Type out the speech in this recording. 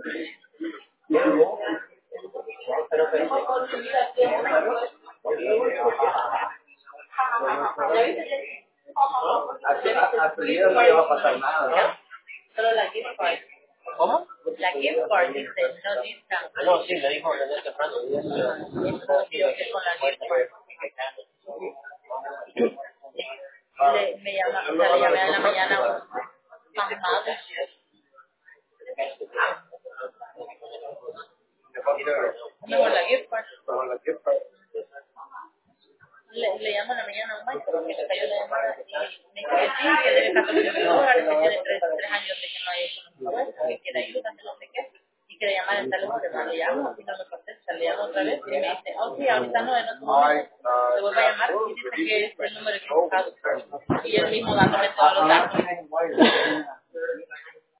A tu vida no le va a pasar nada, ¿no? Solo la gift card. ¿Cómo? La gift card dice, no discount. No, sí, me dijo desde temprano. Eso yo que con la gift card. Me llama, o sea, le llamé en la mañana pasmado. Mejor la gift card. Le llamo en la mañana a un banco porque me cayó la llamada y me dijo que sí, que debe $14,000, que tiene tres años de que no hay económico, que quiere ayuda, que no sé qué, y que le llamara en tal hora, le llamo y no me contesta, le llamo otra vez y me dice, oh sí, ahorita no, en otro momento, le vuelvo a llamar y dice que es el número equivocado y él mismo dándome todos los datos.